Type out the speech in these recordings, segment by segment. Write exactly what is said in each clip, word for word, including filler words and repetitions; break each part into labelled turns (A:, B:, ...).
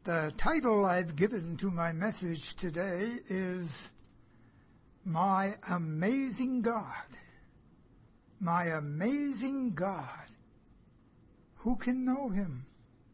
A: The title I've given to my message today is My Amazing God. My Amazing God. Who can know Him?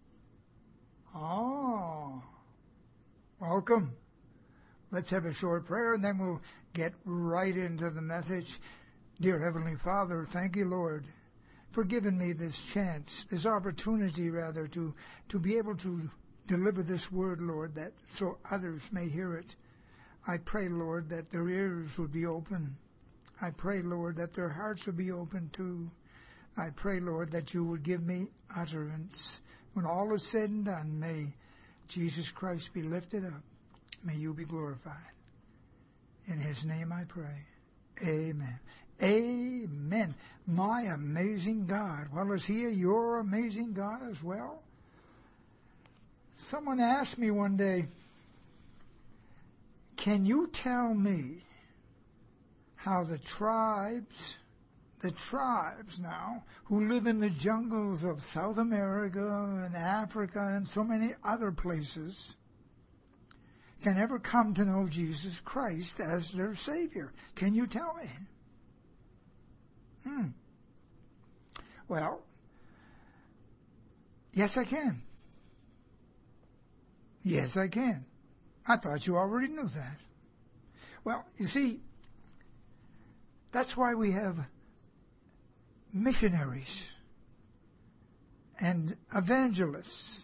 A: Oh, welcome. Let's have a short prayer and then we'll get right into the message. Dear Heavenly Father, thank you, Lord, for giving me this chance, this opportunity, rather, to, to be able to deliver this word, Lord, that so others may hear it. I pray, Lord, that their ears would be open. I pray, Lord, that their hearts would be open too. I pray, Lord, that you would give me utterance. When all is said and done, may Jesus Christ be lifted up. May you be glorified. In His name I pray. Amen. Amen. My amazing God. Well, is He your amazing God as well? Someone asked me one day, can you tell me how the tribes, the tribes now, who live in the jungles of South America and Africa and so many other places, can ever come to know Jesus Christ as their Savior? Can you tell me? Hmm. Well, yes, I can. Yes, I can. I thought you already knew that. Well, you see, that's why we have missionaries and evangelists.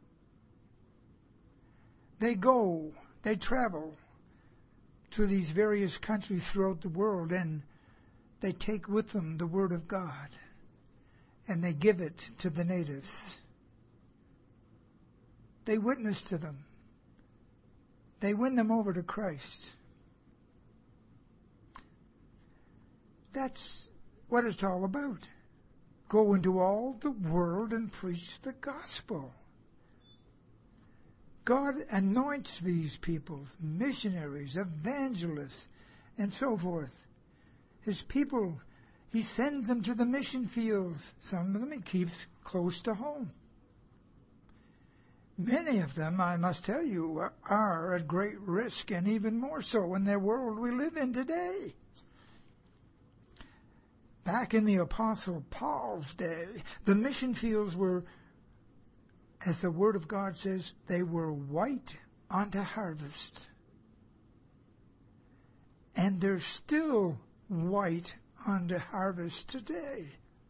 A: They go, they travel to these various countries throughout the world, and they take with them the Word of God, and they give it to the natives. They witness to them. They win them over to Christ. That's what it's all about. Go into all the world and preach the gospel. God anoints these people, missionaries, evangelists, and so forth. His people, He sends them to the mission fields. Some of them He keeps close to home. Many of them, I must tell you, are at great risk, and even more so in the world we live in today. Back in the Apostle Paul's day, the mission fields were, as the Word of God says, they were white unto harvest. And they're still white unto harvest today.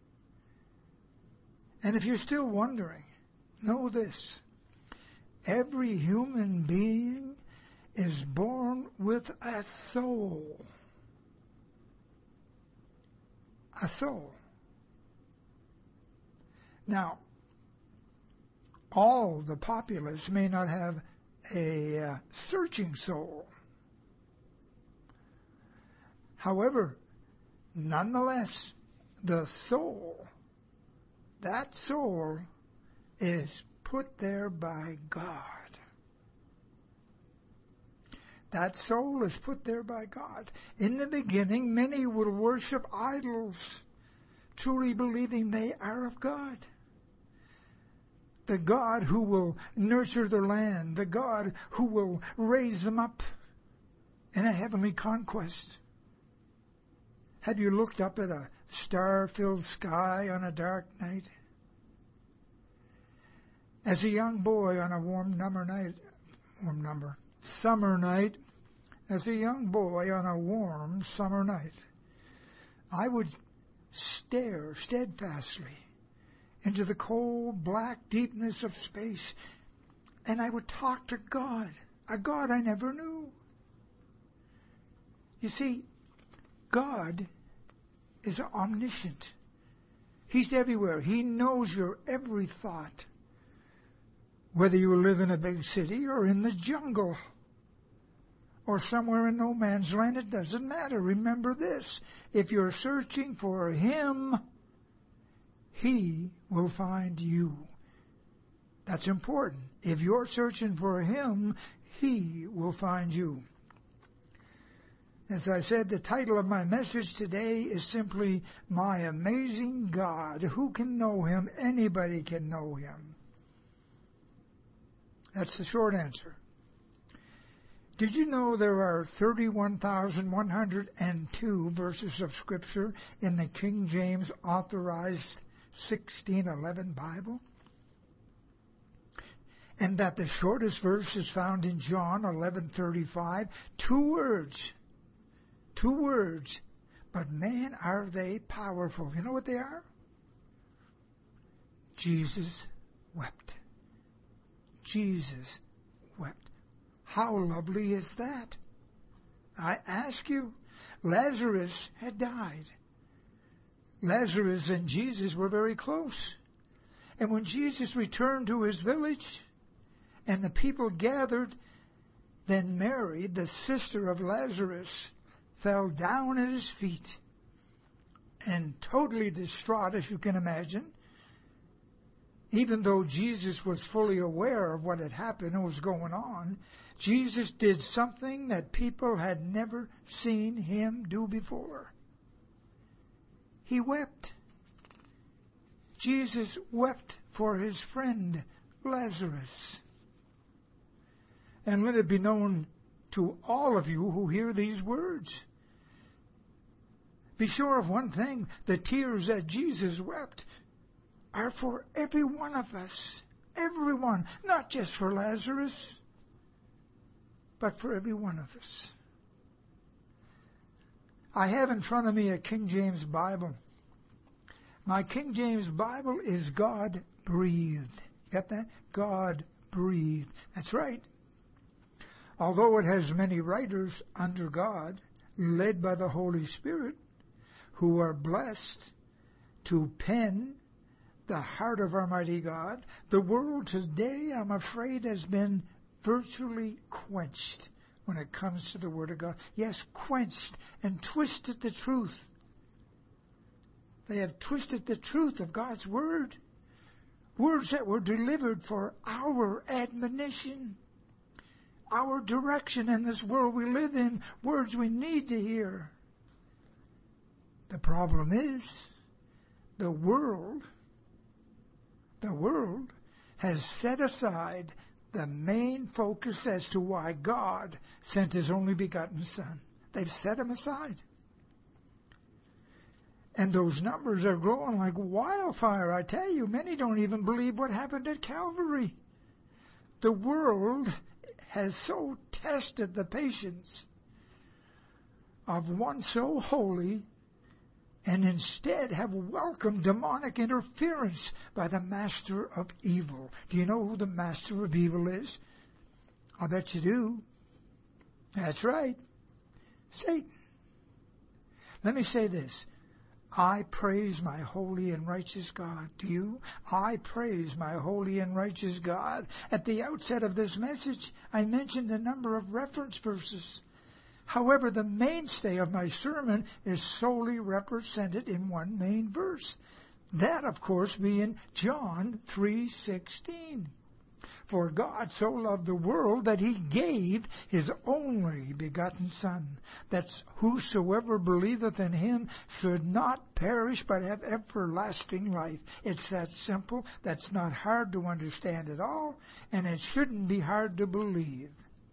A: And if you're still wondering, know this. Every human being is born with a soul. A soul. Now, all the populace may not have a uh, searching soul. However, nonetheless, the soul, that soul is put there by God. That soul is put there by God. In the beginning, many will worship idols, truly believing they are of God. The God who will nurture their land, the God who will raise them up in a heavenly conquest. Have you looked up at a star-filled sky on a dark night? As a young boy on a warm number night, warm number, summer night, as a young boy on a warm summer night, I would stare steadfastly into the cold, black deepness of space, and I would talk to God, a God I never knew. You see, God is omniscient. He's everywhere. He knows your every thought. Whether you live in a big city or in the jungle or somewhere in no man's land, it doesn't matter. Remember this. If you're searching for Him, He will find you. That's important. If you're searching for Him, He will find you. As I said, the title of my message today is simply, My Amazing God. Who can know Him? Anybody can know Him. That's the short answer. Did you know there are thirty-one thousand one hundred two verses of Scripture in the King James Authorized sixteen eleven Bible? And that the shortest verse is found in John eleven thirty-five? Two words. Two words. But man, are they powerful. You know what they are? Jesus wept. Jesus wept. How lovely is that? I ask you, Lazarus had died. Lazarus and Jesus were very close. And when Jesus returned to his village and the people gathered, then Mary, the sister of Lazarus, fell down at his feet and totally distraught, as you can imagine. Even though Jesus was fully aware of what had happened and was going on, Jesus did something that people had never seen him do before. He wept. Jesus wept for his friend Lazarus. And let it be known to all of you who hear these words. Be sure of one thing, the tears that Jesus wept are for every one of us. Everyone, not just for Lazarus, but for every one of us. I have in front of me a King James Bible. My King James Bible is God-breathed. Got that? God-breathed. That's right. Although it has many writers under God, led by the Holy Spirit, who are blessed to pen the heart of Almighty God, the world today, I'm afraid, has been virtually quenched when it comes to the Word of God. Yes, quenched and twisted the truth. They have twisted the truth of God's Word. Words that were delivered for our admonition, our direction in this world we live in, words we need to hear. The problem is, the world, the world has set aside the main focus as to why God sent His only begotten Son. They've set Him aside. And those numbers are growing like wildfire. I tell you, many don't even believe what happened at Calvary. The world has so tested the patience of one so holy, and instead have welcomed demonic interference by the master of evil. Do you know who the master of evil is? I bet you do. That's right. Satan. Let me say this. I praise my holy and righteous God. Do you? I praise my holy and righteous God. At the outset of this message, I mentioned a number of reference verses. However, the mainstay of my sermon is solely represented in one main verse. That, of course, being John three sixteen. For God so loved the world that He gave His only begotten Son, that whosoever believeth in Him should not perish but have everlasting life. It's that simple. That's not hard to understand at all, and it shouldn't be hard to believe.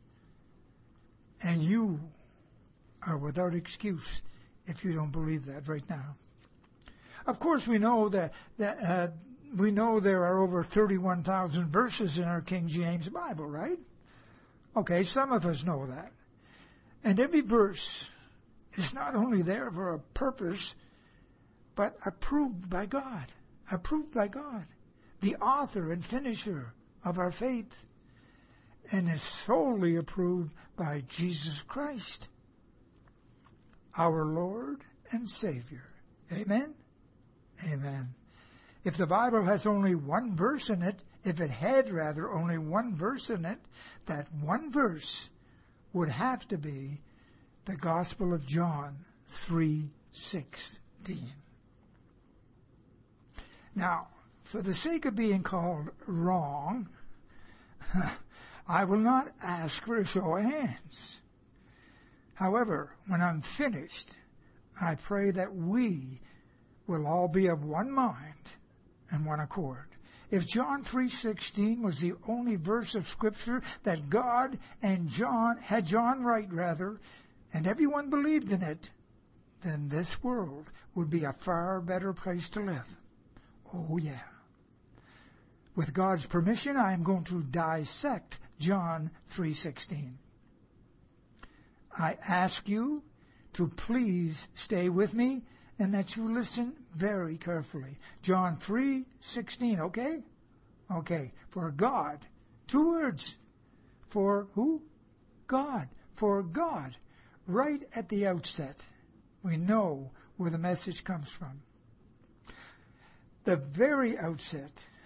A: And you are without excuse if you don't believe that right now. Of course, we know that, that uh, we know there are over thirty-one thousand verses in our King James Bible, right? Okay, some of us know that. And every verse is not only there for a purpose, but approved by God. Approved by God, the author and finisher of our faith, and is solely approved by Jesus Christ, our Lord and Savior. Amen? Amen. If the Bible has only one verse in it, if it had rather only one verse in it, that one verse would have to be the Gospel of John three sixteen. Now, for the sake of being called wrong, I will not ask for a show of hands. However, when I'm finished, I pray that we will all be of one mind and one accord. If John three sixteen was the only verse of Scripture that God and John had John write, rather, and everyone believed in it, then this world would be a far better place to live. Oh, yeah. With God's permission, I am going to dissect John three sixteen. I ask you to please stay with me and that you listen very carefully. John three sixteen, okay? Okay. For God. Two words. For who? God. For God. Right at the outset, we know where the message comes from. The very outset.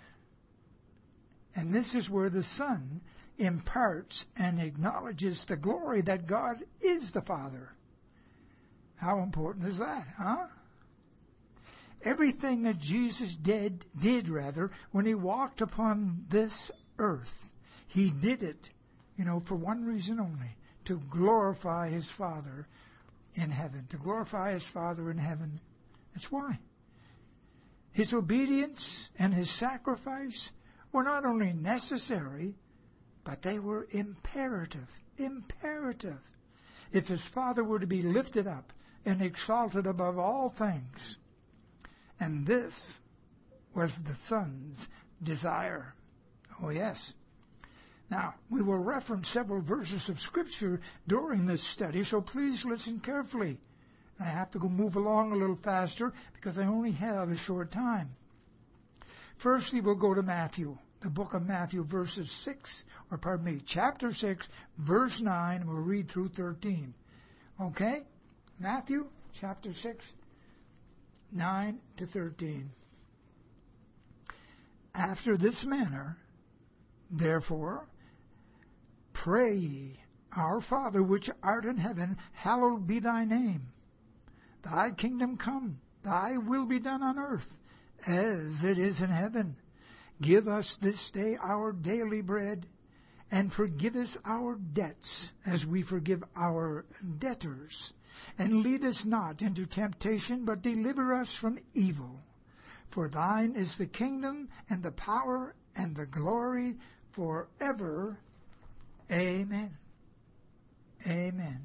A: And this is where the Son imparts and acknowledges the glory that God is the Father. How important is that, huh? Everything that Jesus did, did rather, when he walked upon this earth, he did it, you know, for one reason only, to glorify his Father in heaven. To glorify his Father in heaven. That's why. His obedience and his sacrifice were not only necessary, but they were imperative. Imperative. If his Father were to be lifted up and exalted above all things. And this was the Son's desire. Oh, yes. Now, we will reference several verses of Scripture during this study, so please listen carefully. I have to go move along a little faster because I only have a short time. Firstly, we'll go to Matthew, the book of Matthew, verses six, or pardon me, chapter six, verse nine, and we'll read through thirteen. Okay? Matthew, chapter six, nine to thirteen. After this manner, therefore, pray ye, Our Father which art in heaven, hallowed be thy name. Thy kingdom come, thy will be done on earth, as it is in heaven. Give us this day our daily bread, and forgive us our debts, as we forgive our debtors. And lead us not into temptation, but deliver us from evil. For thine is the kingdom, and the power, and the glory, forever. Amen. Amen.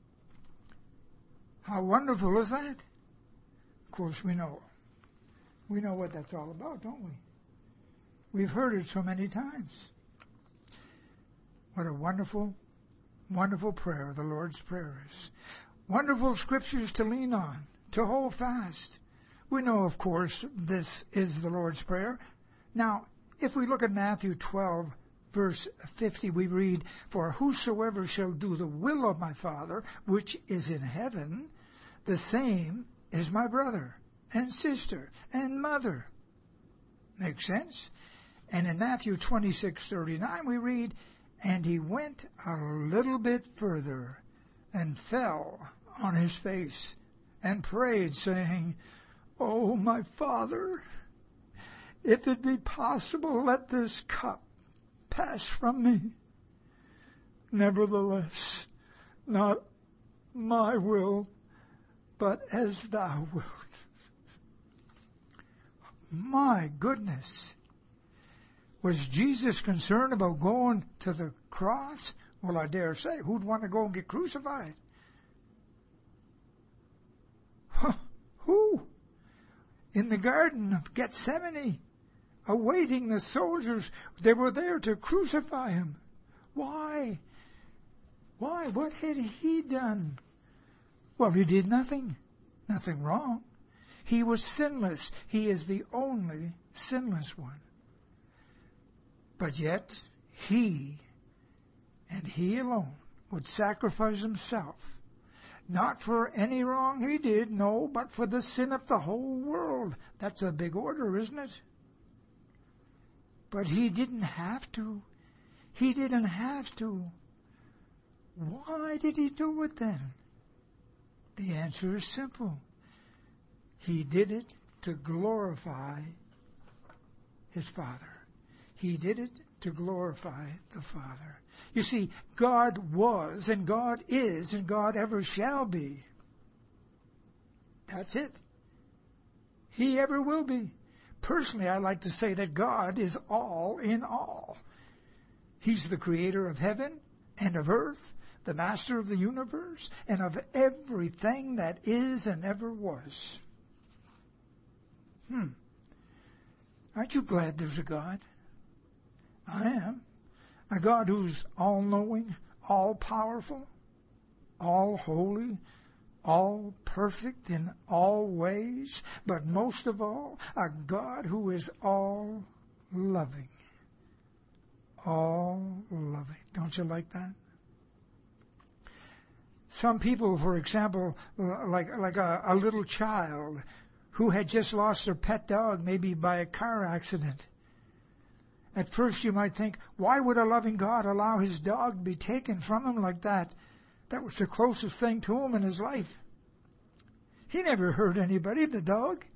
A: How wonderful is that? Of course, we know. We know what that's all about, don't we? We've heard it so many times. What a wonderful, wonderful prayer the Lord's Prayer is. Wonderful scriptures to lean on, to hold fast. We know, of course, this is the Lord's Prayer. Now, if we look at Matthew twelve, verse fifty, we read, For whosoever shall do the will of my Father, which is in heaven, the same is my brother and sister and mother. Makes sense? And in Matthew twenty-six thirty-nine we read, And he went a little bit further and fell on his face and prayed, saying, Oh, my Father, if it be possible, let this cup pass from me. Nevertheless, not my will, but as thou wilt. My goodness. Was Jesus concerned about going to the cross? Well, I dare say, who'd want to go and get crucified? Huh, who? In the Garden of Gethsemane, awaiting the soldiers. They were there to crucify him. Why? Why? What had he done? Well, he did nothing. Nothing wrong. He was sinless. He is the only sinless one. But yet, he, and he alone, would sacrifice himself. Not for any wrong he did, no, but for the sin of the whole world. That's a big order, isn't it? But he didn't have to. He didn't have to. Why did he do it then? The answer is simple. He did it to glorify his Father. He did it to glorify the Father. You see, God was, and God is, and God ever shall be. That's it. He ever will be. personally, I like to say that God is all in all. He's the creator of heaven and of earth, the master of the universe, and of everything that is and ever was. Hmm. Aren't you glad there's a God? I am. A God who's all-knowing, all-powerful, all-holy, all perfect in all ways, but most of all, a God who is all-loving. All-loving. Don't you like that? Some people, for example, like like a, a little child who had just lost their pet dog, maybe by a car accident. At first you might think, why would a loving God allow his dog to be taken from him like that? That was the closest thing to him in his life. He never hurt anybody, the dog.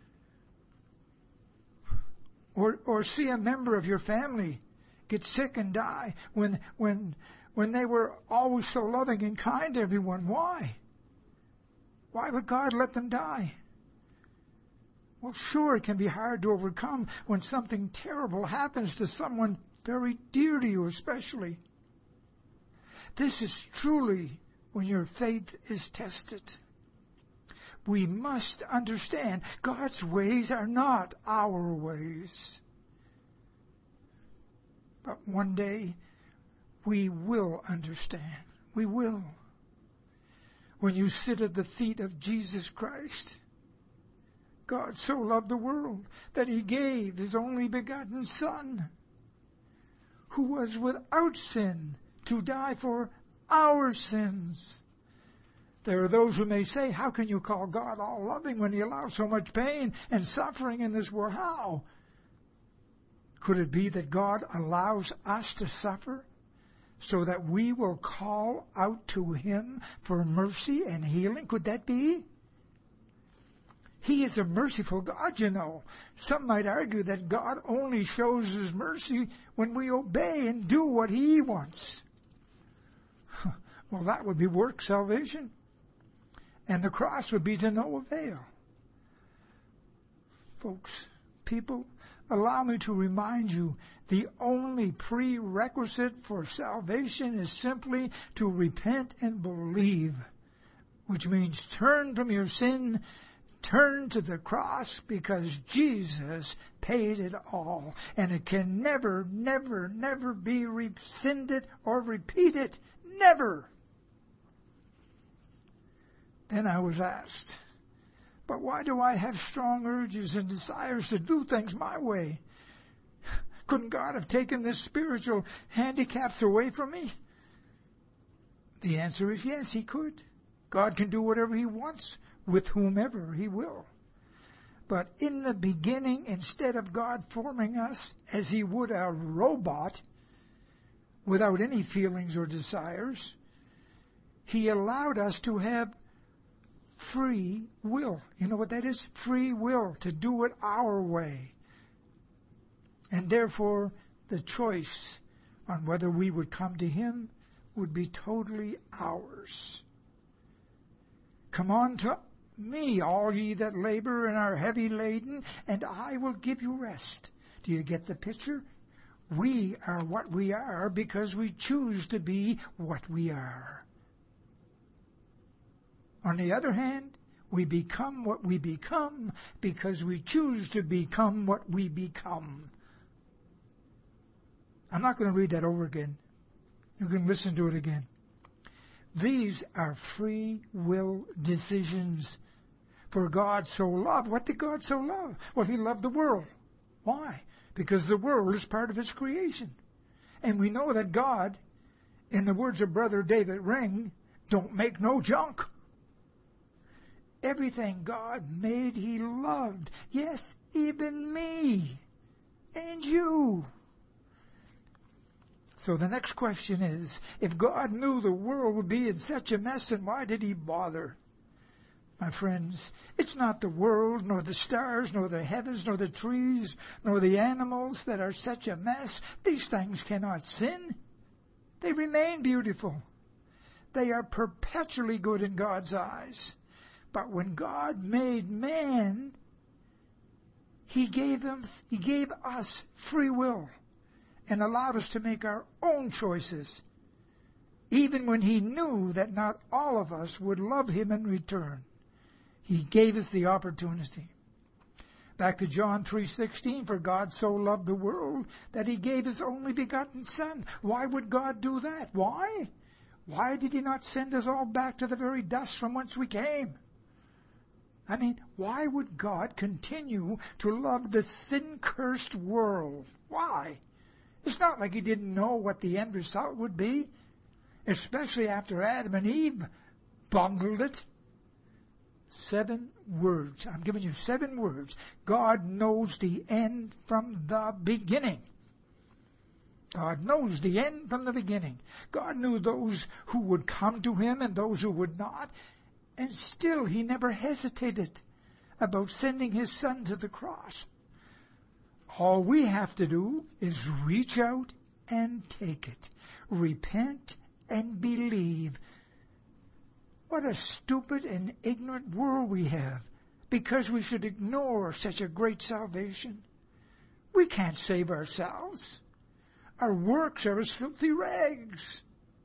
A: Or or see a member of your family get sick and die when when when they were always so loving and kind to everyone. Why? Why would God let them die? Well, sure, it can be hard to overcome when something terrible happens to someone very dear to you, especially. This is truly when your faith is tested. We must understand God's ways are not our ways. But one day we will understand. We will. When you sit at the feet of Jesus Christ, God so loved the world that he gave his only begotten Son, who was without sin, to die for our sins. There are those who may say, how can you call God all-loving when he allows so much pain and suffering in this world? How? Could it be that God allows us to suffer so that we will call out to him for mercy and healing? Could that be? He is a merciful God, you know. Some might argue that God only shows his mercy when we obey and do what he wants. Well, that would be work salvation. And the cross would be to no avail. Folks, people, allow me to remind you, the only prerequisite for salvation is simply to repent and believe, which means turn from your sin, turn to the cross, because Jesus paid it all. And it can never, never, never be rescinded or repeated. Never. Then I was asked, but why do I have strong urges and desires to do things my way? Couldn't God have taken this spiritual handicaps away from me? The answer is yes, he could. God can do whatever he wants with whomever he will. But in the beginning, instead of God forming us as he would a robot without any feelings or desires, he allowed us to have free will. You know what that is? Free will to do it our way. And therefore, the choice on whether we would come to him would be totally ours. Come on to me, all ye that labor and are heavy laden, and I will give you rest. Do you get the picture? We are what we are because we choose to be what we are. On the other hand, we become what we become because we choose to become what we become. I'm not going to read that over again. You can listen to it again. These are free will decisions. For God so loved. What did God so love? Well, he loved the world. Why? Because the world is part of his creation. And we know that God, in the words of Brother David Ring, don't make no junk. Everything God made, he loved. Yes, even me and you. So the next question is, if God knew the world would be in such a mess, then why did he bother? My friends, it's not the world, nor the stars, nor the heavens, nor the trees, nor the animals that are such a mess. These things cannot sin. They remain beautiful. They are perpetually good in God's eyes. But when God made man, He gave them, He gave us free will and allowed us to make our own choices, even when He knew that not all of us would love Him in return. He gave us the opportunity. Back to John three sixteen, for God so loved the world that He gave His only begotten Son. Why would God do that? Why? Why did He not send us all back to the very dust from whence we came? I mean, why would God continue to love the sin-cursed world? Why? It's not like He didn't know what the end result would be, especially after Adam and Eve bungled it. Seven words. I'm giving you seven words. God knows the end from the beginning. God knows the end from the beginning. God knew those who would come to Him and those who would not. And still He never hesitated about sending His Son to the cross. All we have to do is reach out and take it. Repent and believe. What a stupid and ignorant world we have, because we should ignore such a great salvation. We can't save ourselves. Our works are as filthy rags.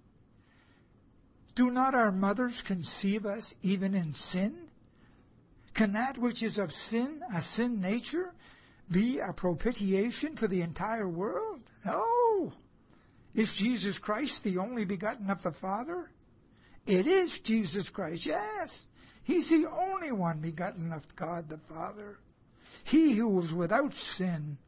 A: Do not our mothers conceive us even in sin? Can that which is of sin, a sin nature, be a propitiation for the entire world? No. Is Jesus Christ the only begotten of the Father? It is Jesus Christ, yes. He's the only one begotten of God the Father. He who was without sin.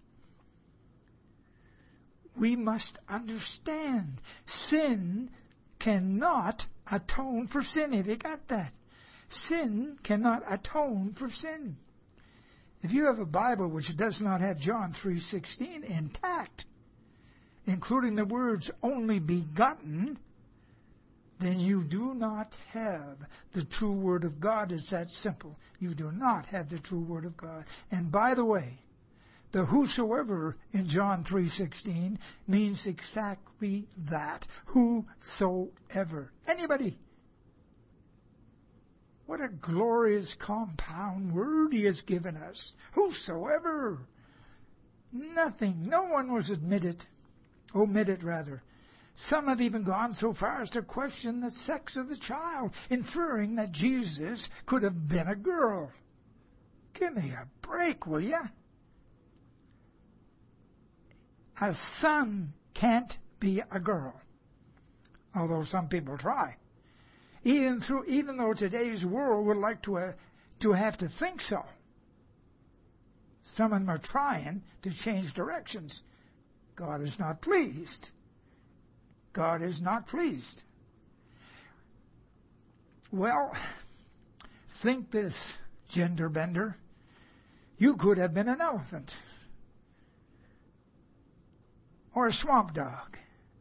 A: We must understand, sin cannot atone for sin. Have you got that? Sin cannot atone for sin. If you have a Bible which does not have John three sixteen intact, including the words only begotten, then you do not have the true Word of God. It's that simple. You do not have the true Word of God. And by the way, the whosoever in John three sixteen means exactly that. Whosoever. Anybody. What a glorious compound word He has given us. Whosoever. Nothing. No one was admitted. Omitted, rather. Some have even gone so far as to question the sex of the child, inferring that Jesus could have been a girl. Give me a break, will you? A son can't be a girl, although some people try. Even through, even though today's world would like to uh, to have to think so. Some of them are trying to change directions. God is not pleased. God is not pleased. Well, think this, gender bender. You could have been an elephant. Or a swamp dog.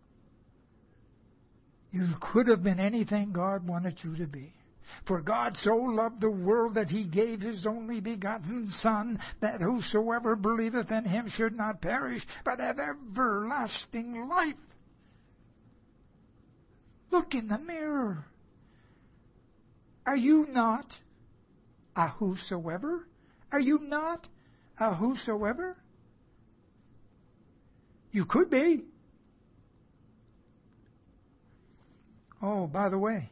A: You could have been anything God wanted you to be. For God so loved the world that He gave His only begotten Son, that whosoever believeth in Him should not perish, but have everlasting life. Look in the mirror. Are you not a whosoever? Are you not a whosoever? You could be. Oh, by the way,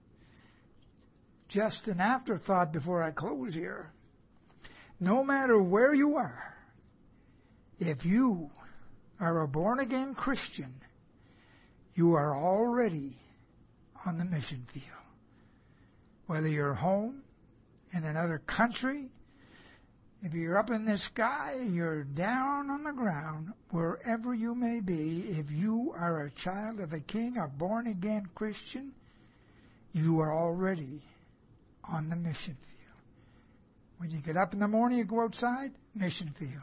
A: just an afterthought before I close here. No matter where you are, if you are a born-again Christian, you are already on the mission field. Whether you're home, in another country, if you're up in the sky, you're down on the ground, wherever you may be, if you are a child of a King, a born-again Christian, you are already on the mission field. When you get up in the morning, you go outside, mission field.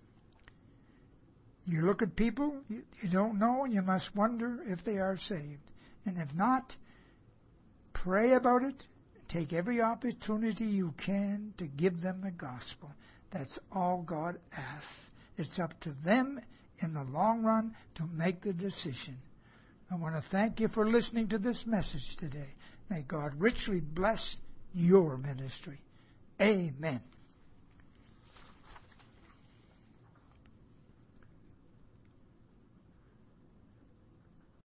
A: You look at people you, you don't know, and you must wonder if they are saved. And if not, pray about it. Take every opportunity you can to give them the gospel. That's all God asks. It's up to them in the long run to make the decision. I want to thank you for listening to this message today. May God richly bless your ministry. Amen.